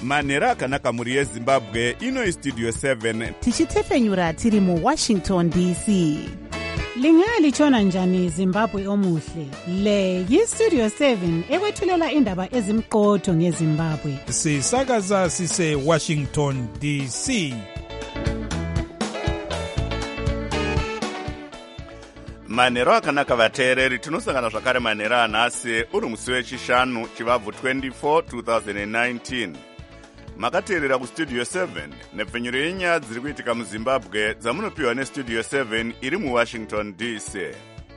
manhero akanaka mhuri yezimbabwe. Ino Studio 7 tichitefenyura tiri muWashington DC. Lingalitshona njani Zimbabwe omuhle? Le yiStudio 7 ekwethulela indaba ezimqotho ngeZimbabwe. Sisakaza sise Washington DC. manhero akanaka vateereri, tinosangana zvakare manhero anhasi uri musi wechishanu chivabvu 24 2019. Makateerera kuStudio 7 nepfenyuro yenyaya dziri kuitika muZimbabwe dzamunopiwa neStudio 7 iri muWashington DC.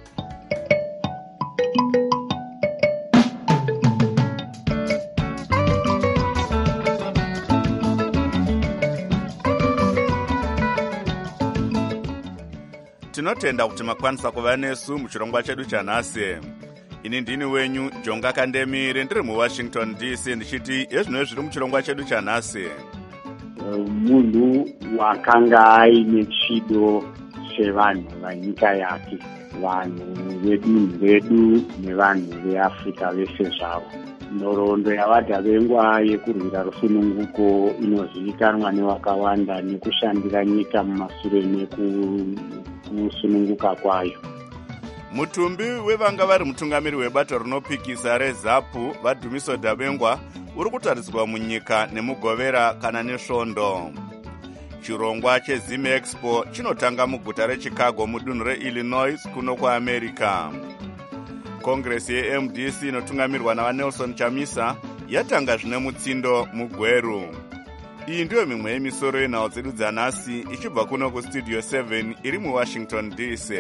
Tinotenda kuti makwanisa kuva nesu muchirongwa chedu chanhasi. Ini ndini wenyu Jonga Kandemire, ndiri muWashington DC, ndichiti ezvino zviri muchirongwa chedu chanhasi. Munhu wakanga aine chido chevanhu vanyika yake, vanhu vedunhu redu nevanhu veAfrica vese zvavo. Nhoroondo yavadhavengwa yekurwira rusununguko inozivikanwa nevakawanda nekushandira nyika mumashure mekusununguka kwayo. Mutumbi wevanga vari mutungamiri webato rinopikisa reZAPU vaDhumiso Dhabengwa uri kutariswa munyika nemugovera kana nesvondo. Chirongwa cheZim Expo chinotanga muguta reChicago mudunhu reIllinois kuno kuAmerica. Kongresi yeMDC inotungamirwa navaNelson Chamisa yatanga zvine mutsindo muGweru. Iyi ndiyo mimwe yemisoro yenhau dzedu dzanhasi ichibva kuno kuStudio 7 iri muWashington DC.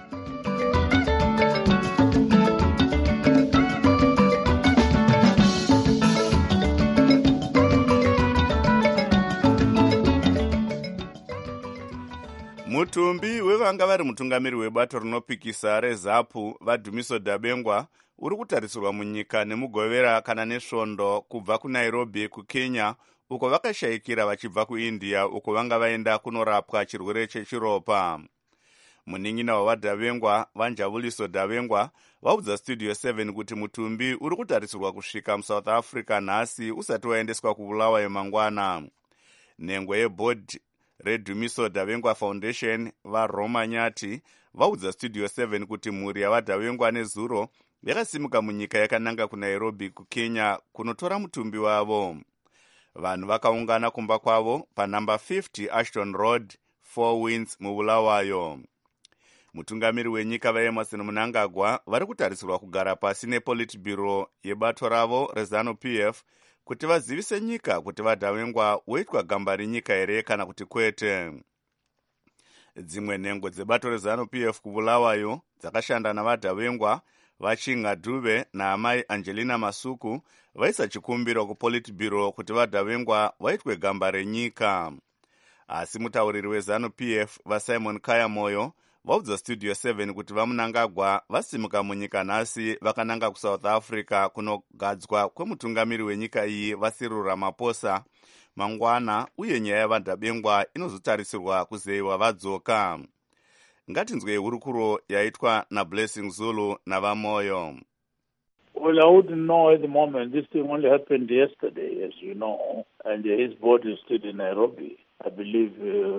Mutumbi wevanga vari mutungamiri webato rinopikisa reZAPU vaDhumiso Dhabengwa uri kutarisirwa munyika nemugovera kana nesvondo kubva kuNairobi kuKenya, uko vakashayikira vachibva kuIndia, uko vanga vaenda kunorapwa chirwere chechiropa. Munin'ina wavaDhabengwa vaNjabuliso Dhabengwa vaudza Studio 7 kuti mutumbi uri kutarisirwa kusvika muSouth Africa nhasi usati waendeswa kuBulawayo mangwana. Nhengwe yebhodhi reDhumiso Dhabengwa Foundation vaRoma Nyati vaudza Studio 7 kuti mhuri yavaDhabengwa nezuro yakasimuka munyika yakananga kuNairobi kuKenya kunotora mutumbi wavo. Vanhu vakaungana kumba kwavo panamba 50 Ashton Road, 4 Winds muBulawayo. Mutungamiri wenyika vaEmerson Mnangagwa vari kutarisirwa kugara pasi nePolitburo yebato ravo reZANU-PF kuti vazivise nyika kuti vaDhabengwa woitwa gamba renyika here kana kuti kwete. Dzimwe nhengo dzebato reZANU-PF kuBulawayo dzakashanda navaDhabengwa vaChinga Dube naamai Angelina Masuku vaisa chikumbiro kuPolitburo kuti vaDhabengwa vaitwe gamba renyika. Asi mutauriri weZANU-PF vaSimon Kayamoyo vaudza Studio 7 kuti vaMnangagwa vasimuka munyika nhasi vakananga kuSouth Africa kunogadzwa kwemutungamiri wenyika iyi vaCyril Ramaphosa mangwana, uye nyaya yavaDhabengwa inozotarisirwa kuzeyiwa vadzoka. Ngatinzwei hurukuro yaitwa naBlessing Zulu navaMoyo. Well, I wouldn't know at the moment. This thing only happened yesterday, as you know, and his body is still in Nairobi. I believe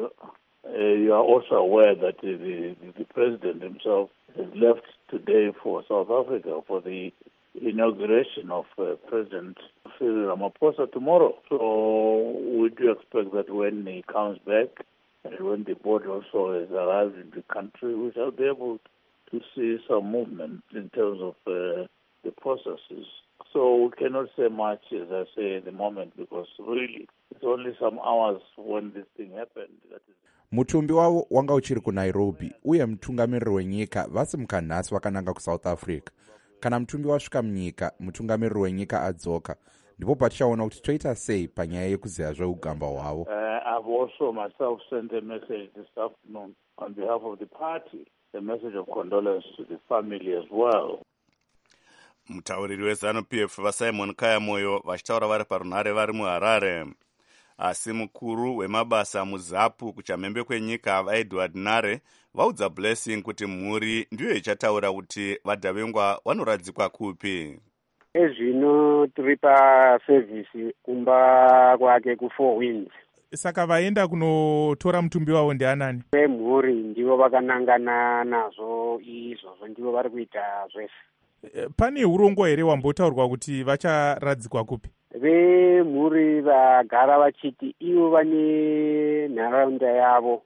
you are also aware that the president himself has left today for South Africa for the inauguration of President Cyril Ramaphosa tomorrow. So we do expect that when he comes back and when the body also has arrived in the country, we shall be able to see some movement in terms of the processes. So we cannot say much, as I say, at the moment, because really it's only some hours when this thing happened. That is... Mutumbi wavo wanga uchiri kuNairobi, uye mutungamiriri wenyika vasimuka nhasi vakananga kuSouth Africa. Kana mutumbi wasvika munyika, mutungamiriri wenyika adzoka, ndipo patichaona kuti toita sei panyaya yekuzeya zveugamba hwavo. I've also myself sent a message this afternoon on behalf of the party, a message of condolence to the family as well. Mutauriri weZANU-PF vaSimon Kayamoyo vachitaura vari parunhare vari muHarare. Asi mukuru wemabasa muZAPU kuchamhembe kwenyika vaEdward Nare vaudza Blessing kuti mhuri ndiyo ichataura kuti vaDhabengwa vanoradzikwa kupi. ezvino tiri pasevhisi kumba kwake ku4 Winds. Saka vaenda kunotora mutumbi wavo ndianani? Vemhuri ndivo vakanangana nazvo izvozvo, ndivo vari kuita zvese. Pane urongo here wambotaurwa kuti vacharadzikwa kupi? Vemhuri vagara vachiti ivo vane nharaunda yavo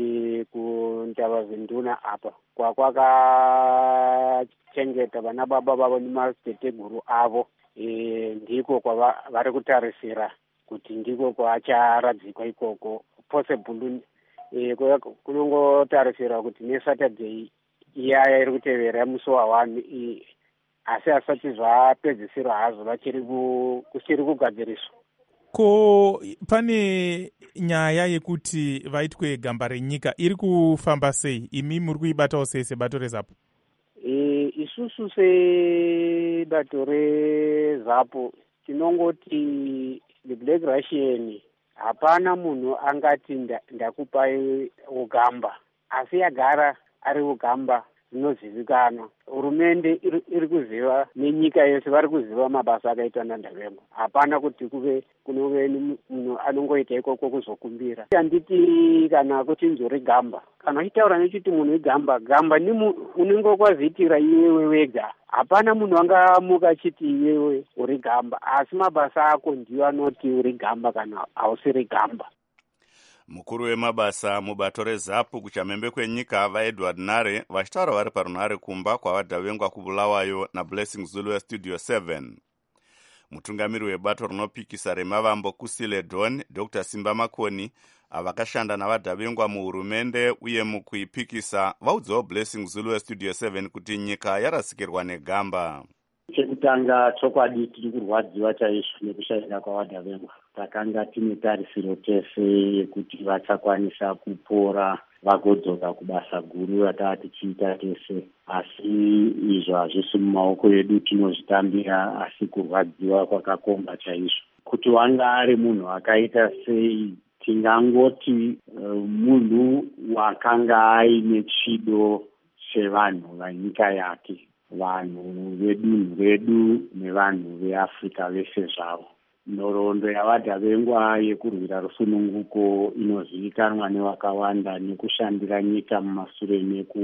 kuNtavazinduna apa kwakwakachengeta vana baba vavo nemadziteteguru avo, ndiko kwavari kutarisira kuti ndiko kwacharadzikwa ikoko. Possible kunongotarisira kuti neSaturday iyaya iri kutevera musi wa1 asi asati zvapedzisirwa hazvo kuchiri kugadziriswa. Ko pane nyaya yekuti vaitwe gamba renyika iri kufamba sei? Imi muri kuibatawo sei sebato reZAPU? Isusu sebato reZAPU tinongoti the Black Russian hapana munhu angati ndakupai ugamba, asi yagara ari ugamba zvinozivikanwa. Hurumende iri kuziva nenyika yose vari kuziva mabasa akaitwa naNdabengwa. Hapana kuti kunove munhu anongoita ikoko kuzokumbira. Handiti kana kuti nzuri gamba, kana uchitaura nechiti munhu igamba, gamba ni unenge wakazviitira iwewe wega. Hapana munhu angamuka achiti iwewe uri gamba, asi mabasa ako ndiyo anoti uri gamba kana hausiri gamba. Mukuru wemabasa mubato reZAPU kuchamhembe kwenyika vaEdward Nare vachitaura vari parunhare kumba kwavadhavengwa kubulawayo naBlessing Zulu weStudio 7. Mutungamiri webato rinopikisa remavambo Kusile Dawn, Dr. Simba Makoni, avakashanda navadhavengwa muhurumende uye mukuipikisa, vaudzawo Blessing Zulu weStudio 7 kuti nyika yarasikirwa negamba. Chekutanga chokwadi tiri kurwadziwa chaizvo nekushayika kwavadhavengwa. Takanga tine tarisiro tese yekuti vachakwanisa kupora vagodzoka kubasa guru rataa tichiita tese, asi izvo hazvisi mumaoko edu, tinozvitambira, asi kurwadziwa kwakakomba chaizvo. Kuti wanga ari munhu akaita sei, tingangoti munhu wakanga aine chido chevanhu vanyika yake, vanhu vedunhu redu nevanhu veAfrica vese zvavo. Nhoroondo yavadhavengwa yekurwira rusununguko inozivikanwa nevakawanda nekushandira nyika mumashure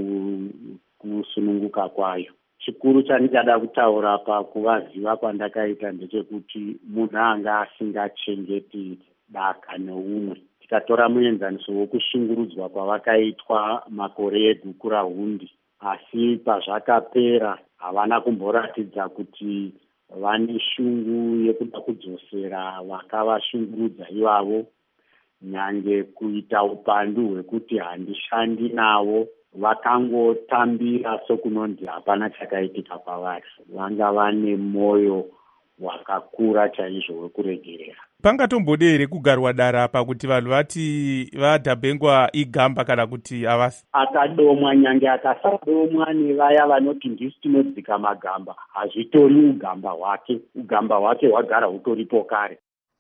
nekusununguka kwayo. Chikuru chandichada kutaura pakuvaziva kwandakaita ndechekuti munhu anga asingachengeti daka neumwe. Tikatora muenzaniso wokushungurudzwa kwavakaitwa makore eGukura Hundi, asi pazvakapera havana kumboratidza kuti vane shungu yekuda kudzosera vakavashungurudza ivavo, nyange kuita upandu hwekuti handishandi navo. Vakangotambira sokunonzi hapana chakaitika kwavari. Vanga vane moyo wakakura chaizvo wekuregerera. Pangatombode here kugarwa dara apa kuti vanhu vati vaDhabengwa igamba kana kuti havasi? Akadomwa, nyange akasadomwa nevaya vanoti ndisi tinodzika magamba, hazvitori ugamba hwake. Ugamba hwake hwagara hutoripo kare.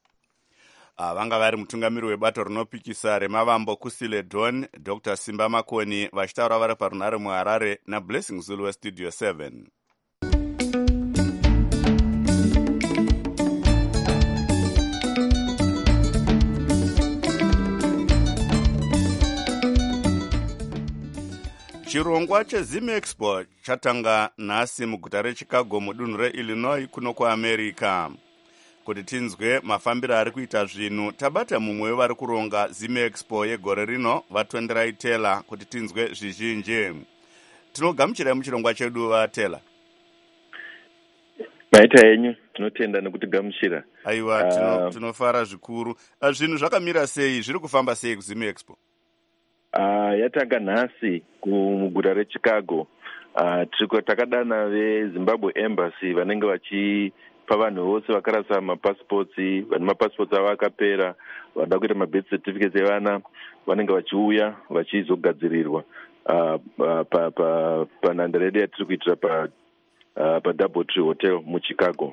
Vanga vari mutungamiri webato rinopikisa remavambo Kusile Dawn, Dr. Simba Makoni vachitaura vari parunhare muHarare naBlessing Zulu weStudio 7. Chirongwa cheZimexpo chatanga nhasi muguta reChicago mudunhu reIllinois kuno kuAmerica. Kuti tinzwe mafambiro ari kuita zvinhu, tabata mumwe wevari kuronga Zimexpo yegore rino, vaTonderai Taylor, kuti tinzwe zvizhinji. Tinogamuchirai muchirongwa chedu vaTaylor. Maita yenyu, tinotenda nekutigamuchira. Aiwa, tinofara zvikuru. Zvinhu zvakamira sei, zviri kufamba sei kuZimexpo? Yatanga nhasi muguta reChicago. Takadana veZimbabwe Embassy vanenge vachipa vanhu vose vakarasa mapasipotsi, vane mapasipotsi avo akapera, vanoda kuita mabirth certificates evana, vanenge vachiuya vachizogadzirirwa panhandare yedu yatiri kuitira paDouble Tree Hotel muChicago.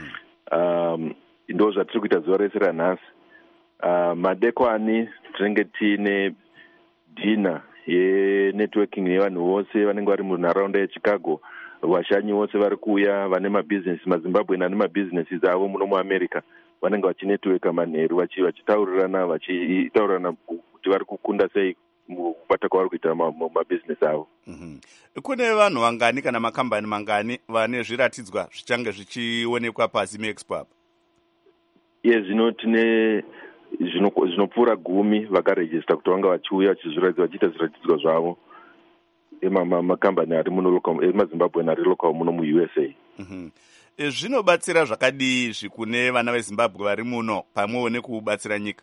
Ndo zvatiri kuita zuva rese ranhasi. Madekwana tinenge tiine dina yenetworking yevanhu vose vanenge vari munharaunda yeChicago vashanyi vose vari kuuya vane mabhizinesi mazimbabwe ane mabhizinesi avo muno muamerica vanenge vachinetiweka manheru vachitaurirana kuti vari kukunda sei mubata kwavari kuita mabhizinesi avo. Kune vanhu vangani kana makambani mangani vane zviratidzwa zvichange zvichionekwa paZim Expo apa? Zvino tine zvinopfuura 10 vakarejista kuti vanga vachiuya vachiita zviratidzwa zvavo makambani ari muno emazimbabwe ari local muno muUSA. Zvinobatsira zvakadii kune vana veZimbabwe vari muno pamwewo nekubatsira nyika?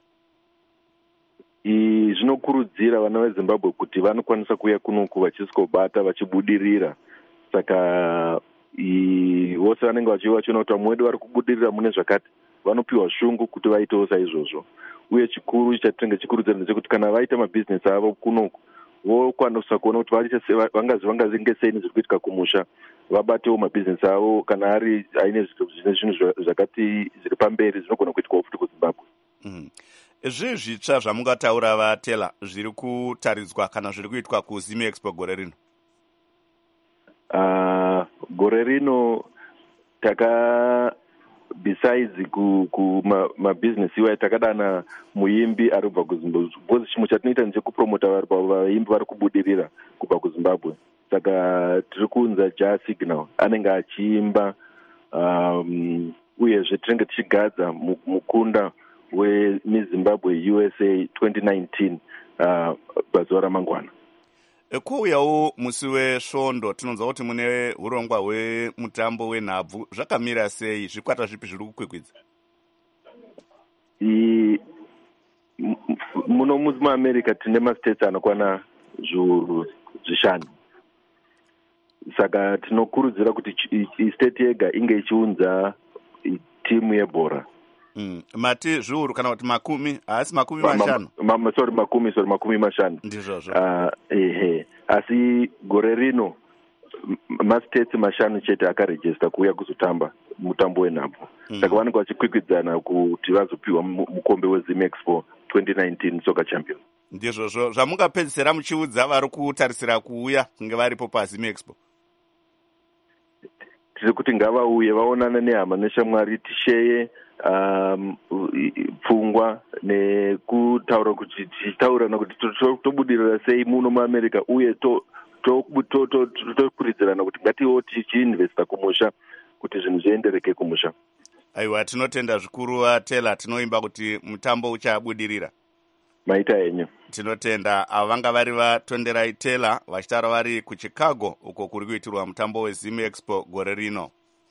Zvinokurudzira vana veZimbabwe kuti vanokwanisa kuuya kunoku vachisvikobata vachibudirira. Saka vose vanenge vachiuya vachiona kuti vamwe vedu vari kubudirira mune zvakati vanopiwa shungu kuti vaitewo saizvozvo. Uye chikuru chatinenge chikurudzira ndechekuti kana vaita mabhizinesi avo kunoku vokwanisa kuona kuti vangazinge sei nezviri kuitika kumusha, vabatewo mabhizinesi avo kana aine zvinhu zvakati zviri pamberi zvinogona kuitwawo futi kuZimbabwe. Zvii zvitsva zvamungataura vatela zviri kutaridzwa kana zviri kuitwa kuZim Expo gore rino? Gore rino besides kumabhizinesi iwayo takadana muimbi ari kubva kuZimbabwe. Bhozi chimwe chatinoita ndechekupromota vaimbi vari kubudirira kubva kuZimbabwe. Saka tiri kuunza Signal anenge achiimba, uyezve tinenge tichigadza mukunda weMizimbabwe USA 2019 pazuva ramangwana. Kuuyawo musi wesvondo tinonzwa kuti mune urongwa hwemutambo wenhabvu. Zvakamira sei? Zvikwata zvipi zviri kukwikwidza? Muno muAmerica tine mastates anokwana zviuru 5. Saka tinokurudzira kuti state yega inge ichiunza timu yebhora. Mati zviuru kana kuti makumi? Asi makumi mashanu? Makumi mashanu. Ndizvozvo. Asi gore rino mastates 5 chete akarejista kuuya kuzotamba mutambo wenhabvu. Saka vanenge vachikwikwidzana kuti vazopiwa mukombe weZim Expo 2019 Soccer Champion. Ndizvozvo zvamungapedzisira muchiudza vari kutarisira kuuya kunge varipo paZim Expo? Tiri kuti ngavauye vaonane nehama neshamwari, tisheye pfungwa nekutaura kuti tichitaurana kuti tobudirira sei muno muAmerica, uye tokuridzirana kuti ngatiwo tichiinvesta kumusha kuti zvinhu zviendereke kumusha. Aiwa, tinotenda zvikuru vatela, tinoimba kuti mutambo uchabudirira. Maita henyu. Tinotenda. Ava vanga vari vatonderai Tela vachitaura vari kuChicago uko kuri kuitirwa mutambo weZim Expo gore rino.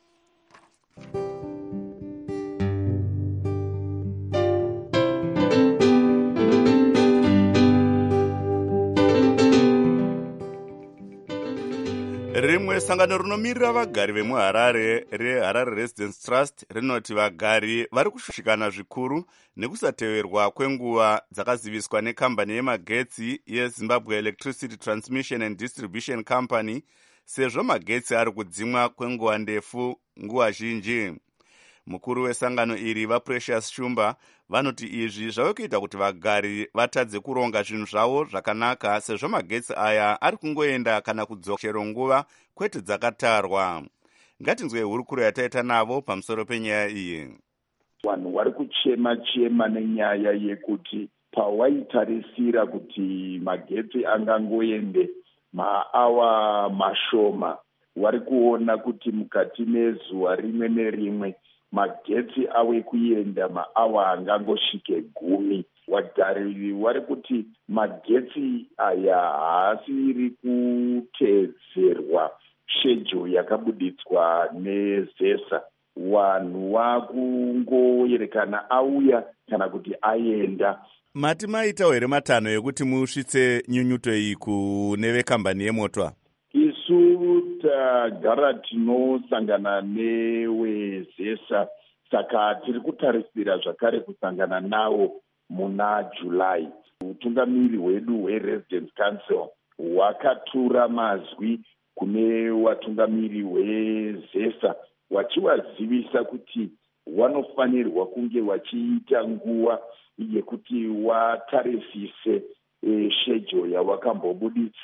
Rimwe sangano rinomirira vagari vemuHarare reHarare Residence Trust rinoti vagari vari kushushikana zvikuru nekusateverwa kwenguva dzakaziviswa nekambani yemagetsi yeZimbabwe Electricity Transmission and Distribution Company, sezvo magetsi ari kudzimwa kwenguva ndefu nguva zhinji. Mukuru wesangano iri vaPrecious Shumba vanoti izvi zvave kuita kuti vagari vatadze kuronga zvinhu zvavo zvakanaka, sezvo magetsi aya ari kungoenda kana kudzoka chero nguva kwete dzakatarwa. Ngatinzwe hurukuro yataita navo pamusoro penyaya iyi. Vanhu vari kuchema nenyaya yekuti pawaitarisira kuti magetsi angangoende maawa mashoma, wari kuona kuti mukati mezuva rimwe nerimwe magetsi ave kuenda maawa angangosvike 10. Vagari vari kuti magetsi aya haasiri kuteedzerwa shedule yakabuditswa nezesa. Vanhu vakungoyerekana auya kana kuti aenda. Mati maitawo here matanho ekuti musvitse nyunyuto iyi kune vekambani yemotwa? Isu tagara tinosangana newezesa, saka tiri kutarisira zvakare kusangana nawo muna July. Utungamiri hwedu hweResidence Council hwakatura mazwi kune watungamiri hwezesa wachivazivisa kuti wanofanirwa kunge wachiita nguva yekuti watarisise schedule yawakambobuditsa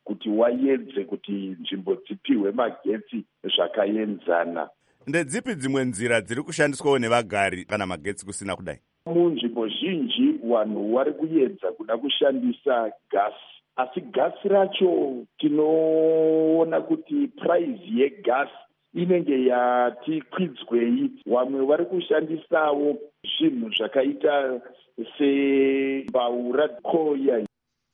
kuti waedze kuti nzvimbo dzipiwe magetsi zvakaenzana. Ndedzipi dzimwe nzira dziri kushandiswawo nevagari kana magetsi kusina kudai? Munzvimbo zhinji vanhu vari kuedza kuda kushandisa gasi, asi gasi racho tinoona kuti price yegasi inenge yati kwidzwei. Vamwe vari kushandisawo zvinhu zvakaita sembaura koya.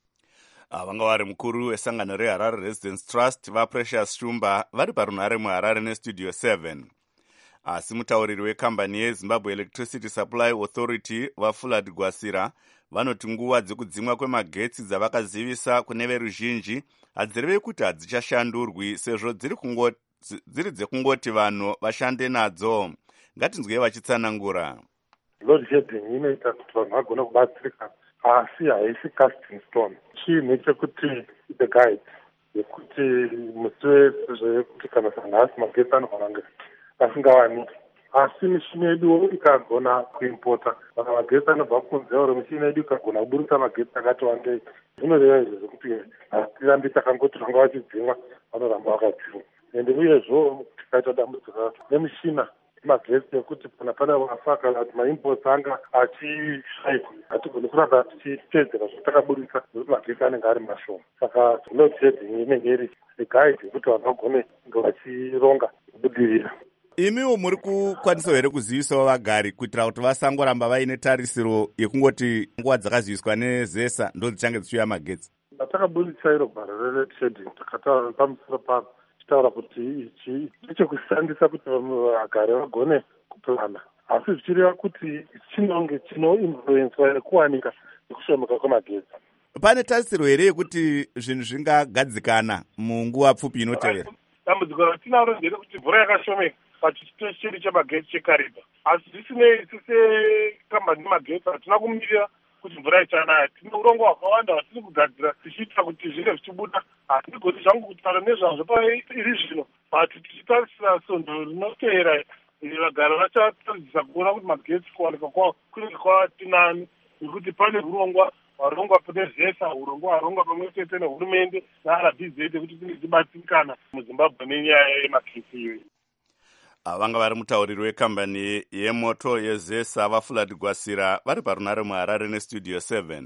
Vanga vari mukuru wesangano reHarare Residence Trust vaPrecious Shumba vari parunhare muHarare neStudio 7. Asi mutauriri wekambani yeZimbabwe Electricity Supply Authority vaFulad Gwasira vanoti nguva dzekudzimwa kwemagetsi dzavakazivisa kune veruzhinji hadzireve kuti hadzichashandurwi sezvo dziri dzekungoti vanhu vashande nadzo. Ngatinzwei vachitsanangura. Load shedding inoita kuti vanhu vagone kubatsirika, asi haisi casting stone. Chiinhu chekuti the guide yekuti musi wese zvekuti kana sanhasi magetsi anogona asingawanikwi, asi mishini yedu ikagona kuimpota kana magetsi anobva kunze, oro mishini yedu ikagona kuburitsa magetsi akati wandei, zvinoreva izvo zvekuti hatirambi takangoti vanga vachidzimwa vanoramba vakadzimwa. Ende uyezvo tikaita dambudziko nemishina magetsi ekuti pane vafa kana kuti maimports anga achishaikwa, hatigoni kuramba tichitedzera zvatakaburitsa nekuti magetsi anenge ari mashoma. Saka load shedding inenge iri guide yekuti vanhu vagone vachironga kubudirira. Imiwo muri kukwanisa here kuzivisawo vagari kuitira kuti vasangoramba vaine tarisiro yekungoti nguva dzakaziviswa nezesa ndo dzichange dzichiuya magetsi? Patakaburitsa iro gwaro reload shedding takataura pamusoro paro, tichitaura kuti ichi nechekushandisa kuti vagari vagone kuplana, asi zvichireva kuti chinonge chinoinfluenswa nekuwanika nekushomeka kwemagetsi. Pane tarisiro here yekuti zvinhu zvingagadzikana munguva pfupi inotevera? Dambudziko ratinaro nderekuti mvura yakashomeka pachiteshi chemagetsi cheKariba, asi zvisinei sekambani yemagetsi hatina kumirira kuti mvura ichanaya. Tine urongo hwakawanda hwatiri kugadzira tichiita kuti zvinge zvichibuda. Hatigoni zvangu kutaura nezvazvo pairi zvino, but tichitarisira sondo rinotevera vagari vachataridzisa kuona kuti magetsi kuwanika kwawo kunenge kwati nani, nekuti pane urongwa hwarongwa nezesa, urongwa hwarongwa pamwe chete nehurumende naRBZ kuti tinge tibatsirikana muZimbabwe nenyaya yemagetsi iyoyi. Vanga vari mutauriri wekambani yemoto yezesa vaFulad Gwasira vari parunhare muHarare neStudio 7.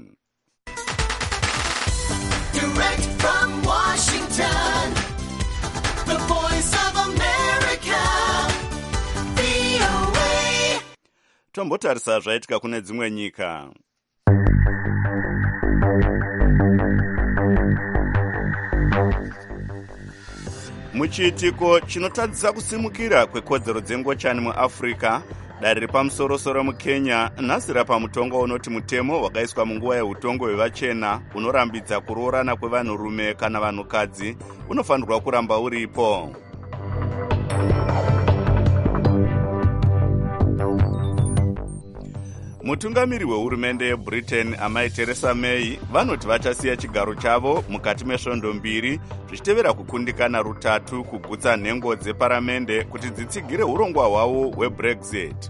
Direct from Washington, the voice of America, VOA. Tombotarisa zvaitika kune dzimwe nyika. Muchiitiko chinotadzisa kusimukira kwekodzero dzengochani muAfrica, dare ripamusoro-soro muKenya nhasi rapa mutongo unoti mutemo wakaiswa munguva yeutongo hwevachena unorambidza kuroorana kwevanhurume kana vanhukadzi unofanirwa kuramba uripo. Mutungamiri wehurumende yeBritain amai Theresa May vanoti vachasiya chigaro chavo mukati mesvondo mbiri zvichitevera kukundikana rutatu kugutsa nhengo dzeparamende kuti dzitsigire urongwa hwavo hweBrexit.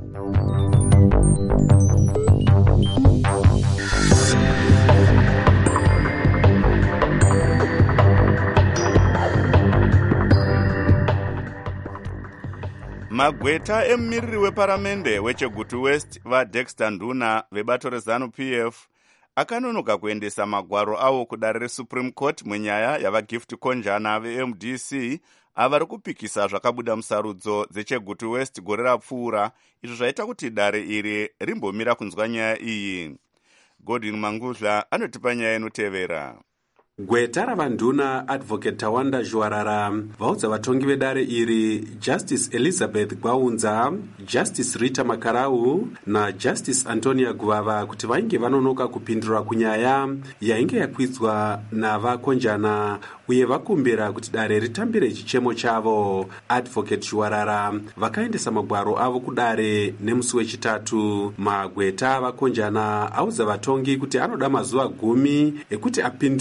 Magweta emumiriri weparamende weChegutu West vaDexter Nduna vebato reZANU-PF akanonoka kuendesa magwaro avo kudare reSupreme Court munyaya yavaGift Konjana veMDC avari kupikisa zvakabuda musarudzo dzeChegutu West gore rapfuura, izvo zvaita kuti dare iri rimbomira kunzwa nyaya iyi. Godwin Mangudla anotipa nyaya inotevera. Gweta ravanduna Advocate Tawanda Zhuwarara vaudza vatongi vedare iri Justice Elizabeth Gwaunza, Justice Rita Makarau naJustice Antonia Guvava kuti vainge vanonoka kupindura kunyaya yainge yakwidzwa navakonjana uye vakumbira kuti dare ritambire chichemo chavo. Advocate Zhuwarara vakaendesa magwaro avo kudare nemusi wechitatu. Magweta vakonjana audza vatongi kuti anoda mazuva 10 ekuti apindure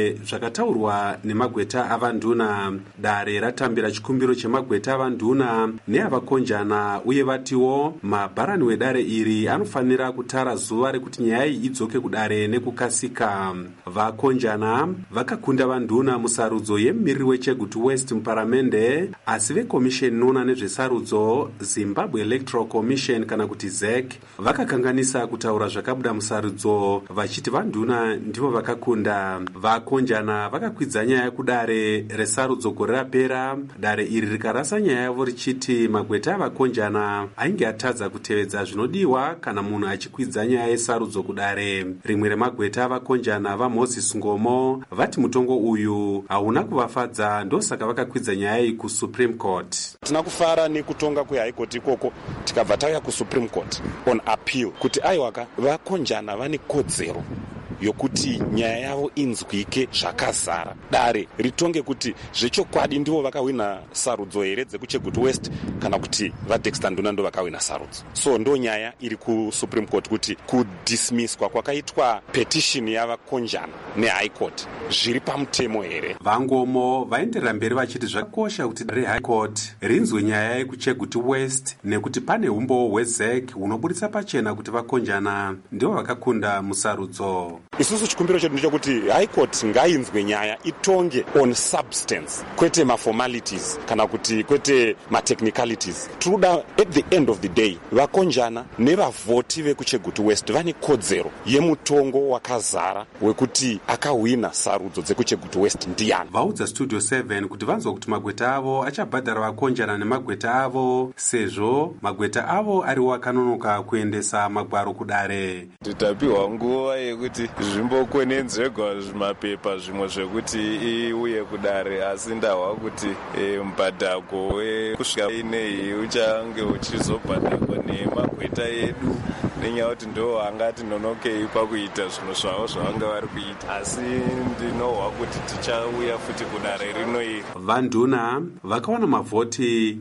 zvakataurwa nemagweta avanduna. Dare ratambira chikumbiro chemagweta avanduna neavakonjana uye vatiwo mabharani wedare iri anofanira kutara zuva rekuti nyaya iyi idzoke kudare nekukasika. Vakonjana vakakunda vanduna musarudzo yemumiriri weChegutu West muparamende, asi vekomisheni inoona nezvesarudzo Zimbabwe Electoral Commission kana kuti ZEC vakakanganisa kutaura zvakabuda musarudzo vachiti vanduna ndivo vakakunda. Vakonjana vakakwidza nyaya kudare resarudzo gore rapera, dare iri rikarasa nyaya yavo richiti magweta avakonjana ainge atadza kutevedza zvinodiwa kana munhu achikwidza nyaya yesarudzo kudare. Rimwe remagweta avakonjana vaMoses Ngomo vati mutongo uyu hauna kuvafadza, ndosaka vakakwidza nyaya iyi kuSupreme Court. Tina kufara nekutonga kweHigh Court ikoko tikabva tauya kuSupreme Court on appeal kuti aiwaka vakonjana vane kodzero yokuti nyaya yavo inzwike zvakazara, dare ritonge kuti zvechokwadi ndivo vakawina sarudzo here dzekuChegutu West kana kuti vaDexter Nduna ndo vakawina sarudzo. So ndo nyaya iri kuSupreme Court kuti kudismisswa kwakaitwa petition yavakonjana neHigh Court zviri pamutemo here. Vangomo vaenderera mberi vachiti zvakakosha kuti dare reHigh Court rinzwe nyaya yekuChegutu West nekuti pane umbo hweZEC hunoburitsa pachena kuti vakonjana ndivo vakakunda musarudzo. Isusu chikumbiro chedu ndechekuti High Court ngainzwe nyaya itonge on substance, kwete maformalities kana kuti kwete matechnicalities. Truda at the end of the day vakonjana nevavhoti vekuChegutu West vane kodzero yemutongo wakazara wekuti akawina sarudzo dzekuChegutu West ndiani. Vaudza Studio 7 kuti vanzwa kuti magweta avo achabhadhara vakonjana nemagweta avo sezvo magweta avo ariwo akanonoka kuendesa magwaro kudare. Titapiwa nguva yekuti zvimbokwenenzverwa zvimapepa zvimwe zvekuti iuye kudare, asi ndahwa kuti mubhadhako wekusvika inei uchange uchizobhadhakwa nemagweta edu nenyaya kuti ndo angati nonokei pakuita zvinhu zvavo zvavanga vari kuita, asi ndinohwa kuti tichauya futi kudare rino iri. Vanduna vakawana mavhoti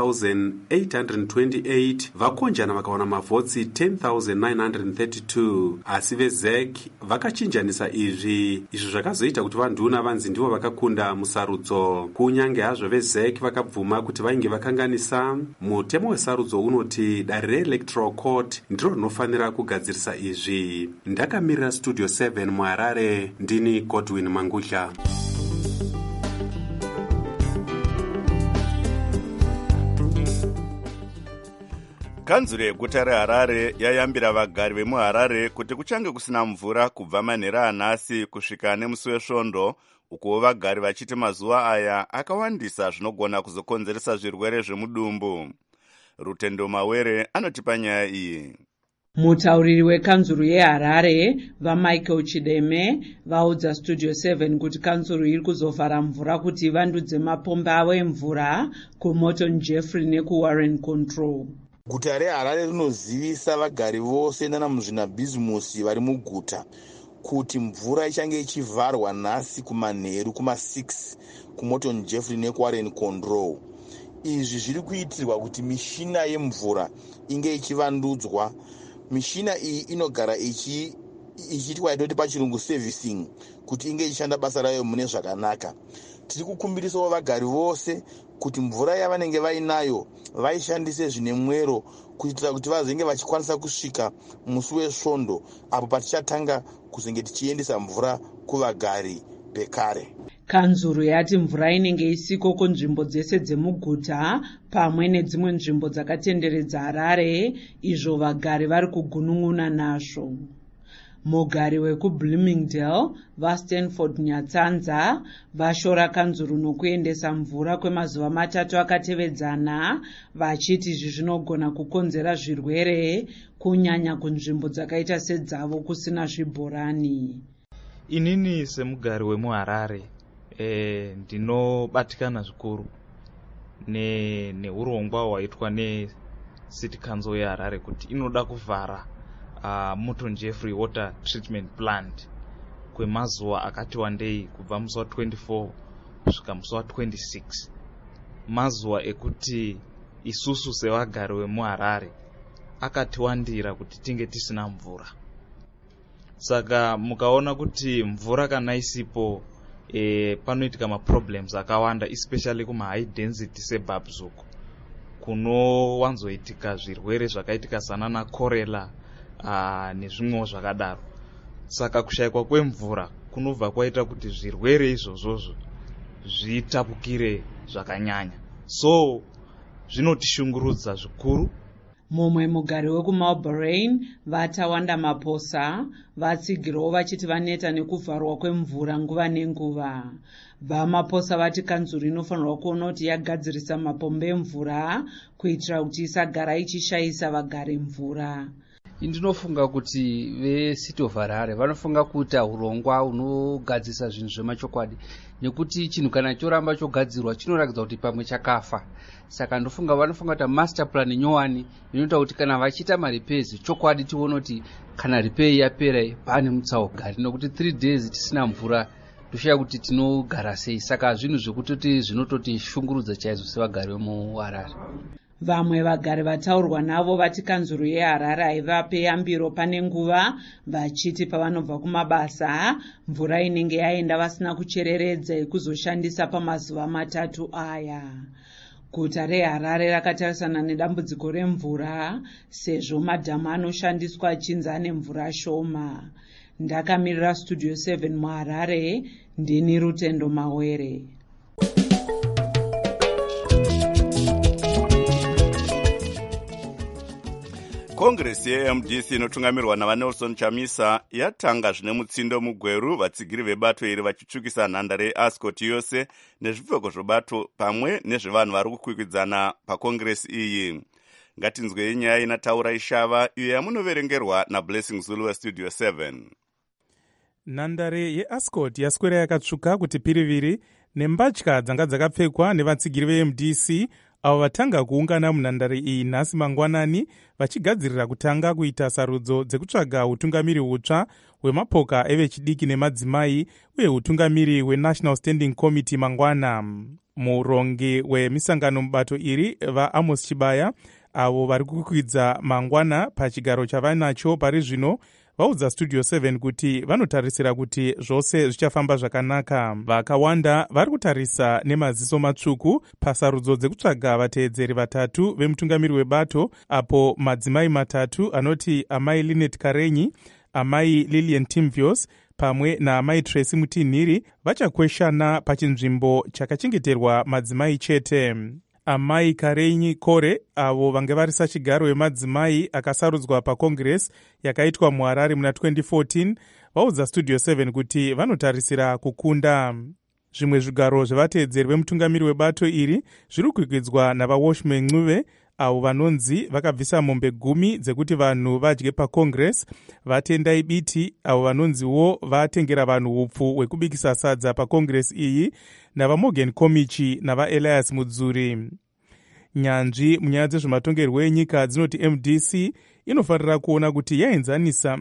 10,828, vakonjana vakawana mavhotsi 10,932, asi veZEC vakachinjanisa izvi zvakazoita kuti vanduna vanzi ndivo vakakunda musarudzo. Kunyange hazvo veZEC vakabvuma kuti vainge vakanganisa, mutemo wesarudzo unoti dare reElectoral Court ndiro rinofanira kugadzirisa izvi. Ndakamirira Studio 7 muHarare, ndini Godwin Mangudla. Kanzuro yeguta reHarare yayambira vagari vemuHarare kuti kuchange kusina mvura kubva manhero anhasi kusvika nemusi wesvondo, uko vagari vachiti mazuva aya akawandisa zvinogona kuzokonzeresa zvirwere zvemudumbu. Rutendo Mawere anotipa nyaya iyi. Mutauriri wekanzuru yeHarare vaMichael Chideme vaudza Studio 7 kuti kanzuru iri kuzovhara mvura kuti ivandudze mapomba avo emvura kuMorton Jeffrey nekuWarren Control. Guta reHarare rinozivisa vagari vose nanamuzvinabhizimusi vari muguta kuti mvura ichange ichivharwa nhasi kumanheru kuma6 kuMorton Jeffrey nekuWarren Control. Izvi zviri kuitirwa kuti mishina yemvura inge ichivandudzwa. Mishina iyi inogara ichiitwa idoti pachirungu servicing kuti inge ichishanda basa rayo mune zvakanaka. Tiri kukumbirisawo vagari vose kuti mvura yavanenge vainayo vaishandise zvine mwero kuitira kuti vazenge vachikwanisa kusvika musi wesvondo apo patichatanga kuzenge tichiendesa mvura kuvagari bekare. Kanzuru yati mvura inenge isiko kunzvimbo dzese dzemuguta pamwe nedzimwe nzvimbo dzakatenderedza Harare, izvo vagari vari kugunun'una nazvo. Mugari wekuBloomingdale vaStanford Nyatsanza vashora kanzuru nokuendesa mvura kwemazuva 3 akatevedzana, vachiti izvi zvinogona kukonzera zvirwere kunyanya kunzvimbo dzakaita sedzavo kusina zvibhorani. Inini semugari wemuHarare ndinobatikana zvikuru neurongwa hwaitwa neCity Council yeHarare kuti inoda kuvhara Morton Jeffrey Water Treatment Plant kwemazuva akati wandei kubva musi wa24 kusvika musi wa26, mazuva ekuti isusu sevagari vemuHarare akatiwandira kuti tinge tisina mvura. saka mukaona kuti mvura kana isipo panoitika maproblems akawanda, especially kuma-high density suburbs uko kunowanzoitika zvirwere zvakaitika sana nakorela nezvimwewo zvakadaro. Saka kushayikwa kwemvura kunobva kwaita kuti zvirwere izvozvozvo zvitapukire zvakanyanya, so zvinotishungurudza zvikuru. mumwe mugari wekuMelbourne vatawanda maposa vatsigirawo vachiti vaneta nekuvharwa kwemvura nguva nenguva. Vamaposa vati kanzuru inofanirwa kuona kuti yagadzirisa mapombi emvura kuitira kuti isagara ichishayisa vagari mvura. Ndinofunga kuti veCity of Harare vanofunga kuita urongwa unogadzisa zvinhu zvemachokwadi, nekuti chinhu kana choramba chogadzirwa chinoratidza kuti pamwe chakafa. Saka ndofunga vanofunga kuti master plan nyowani inoita kuti kana vachiita marepairs chokwadi tione kuti kana repair yapera pane mutsaugari, nokuti 3 days tisina mvura toshaya kuti tinogara sei. Saka zvinhu zvekutoti zvinototi shungurudza chaizvo sevagari vemuHarare. Vamwe vagari vataurwa navo vati kanzuru yeHarare haivape yambiro pane nguva, vachiti pavanobva kumabasa mvura inenge yaenda vasina kuchereredza yekuzoshandisa pamazuva 3 aya. Guta reHarare rakatarisana nedambudziko remvura sezvo madhamu anoshandiswa achinza nemvura shoma. Ndakamirira Studio 7 muHarare, ndini Rutendo Mawere. Kongresi yeMDC inotungamirwa navaNelson Chamisa yatanga zvine mutsindo mugweru, vatsigiri vebato iri vachitsvukisa nhandare yeAscot yose nezvipfeko zvebato pamwe nezvevanhu vari kukwikwidzana pakongresi iyi. Ngatinzwei nyaya inataura Ishava iyo yamunoverengerwa naBlessing Zulu weStudio 7. Nhandare yeAscot yaswera yakatsvuka kuti piriviri nembatya dzanga dzakapfekwa nevatsigiri veMDC avo vatanga kuungana munhandare iyi nhasi mangwanani vachigadzirira kutanga kuita sarudzo dzekutsvaga utungamiri hutsva hwemapoka evechidiki nemadzimai uye utungamiri hweNational Standing Committee mangwana. Murongi wemisangano mubato iri vaAmos Chibaya avo vari kukwidza mangwana pachigaro chavanacho pari zvino vaudza Studio 7 kuti vanotarisira kuti zvose zvichafamba zvakanaka. Vakawanda vari kutarisa nemaziso matsvuku pasarudzo dzekutsvaga vateedzeri 3 vemutungamiri webato, apo madzimai 3 anoti amai Linet Karenyi, amai Lillian Timvios pamwe naamai Tracy Mutinhiri vachakweshana pachinzvimbo chakachengeterwa madzimai chete. Amai Karenyi Kore avo vange vari sachigaro wemadzimai akasarudzwa pakongresi yakaitwa muHarare muna 2014 vaudza Studio 7 kuti vanotarisira kukunda. Zvimwe zvigaro zvevateedzeri vemutungamiri webato iri zviri kukwikwidzwa navaWashman Ncube avo vanonzi vakabvisa mombe 10 dzekuti vanhu vadye pakongresi, vaTendai Biti avo vanonziwo vatengera vanhu upfu hwekubikisa sadza pakongresi iyi, navaMorgan Komichi navaElias Mudzuri. Nyanzvi munyaya dzezvematongerwo enyika dzinoti MDC inofanira kuona kuti yaenzanisa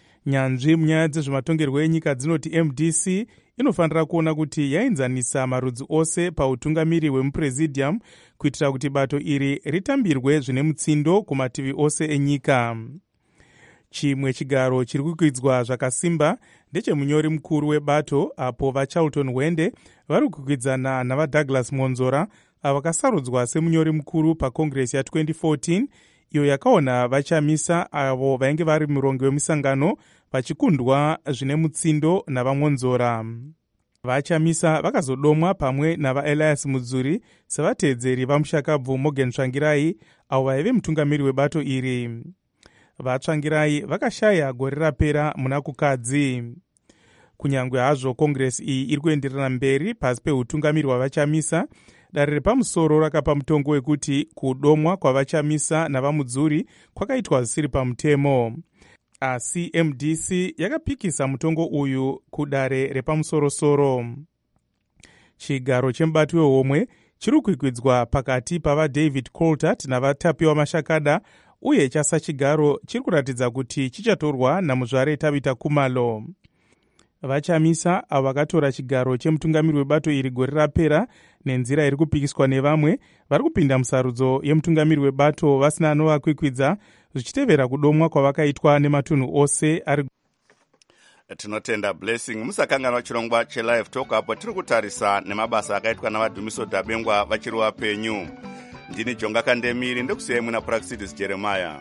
marudzi ose pautungamiri hwemupresidium kuitira kuti bato iri ritambirwe zvine mutsindo kumativi ose enyika. Chimwe chigaro chiri kukwidzwa zvakasimba ndechemunyori mukuru webato, apo vaCharlton Wende vari kukwidzana navaDouglas Monzora avo vakasarudzwa semunyori mukuru pakongresi ya2014 iyo yakaona vaChamisa avo vainge vari murongi wemisangano vachikundwa zvine mutsindo navaMonzora. VaChamisa vakazodomwa pamwe navaElias Mudzuri sevateedzeri vamushakabvu Morgan Tsvangirai avo vaive mutungamiri webato iri. VaTsvangirai vakashaya gore rapera muna kukadzi. Kunyangwe hazvo kongresi iyi iri kuenderera mberi pasi peutungamiri hwavaChamisa, dare repamusoro rakapa mutongo wekuti kudomwa kwavaChamisa navaMudzuri kwakaitwa zvisiri pamutemo. Asi MDC yakapikisa mutongo uyu kudare repamusorosoro. Chigaro chemubati wehomwe chiri kukwikwidzwa pakati pavaDavid Coltart navatapiwa Mashakada, uye chasachigaro chiri kuratidza kuti chichatorwa namuzvare Tabita Kumalo. VaChamisa avo vakatora chigaro chemutungamiri webato iri gore rapera nenzira iri kupikiswa nevamwe vari kupinda musarudzo yemutungamiri webato vasina anovakwikwidza, zvichitevera kudomwa kwavakaitwa nematunhu ose ari. tinotenda blessing. Musakanganwa chirongwa chelive talk apo tiri kutarisa nemabasa akaitwa navadhumiso Dabengwa vachiri vapenyu. Ndini Jonga Kandemiri, ndokusiyai muna Praxidis Jeremiah.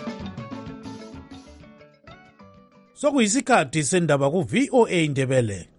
Sokuyisikhathi sendaba ku VOA Ndebele.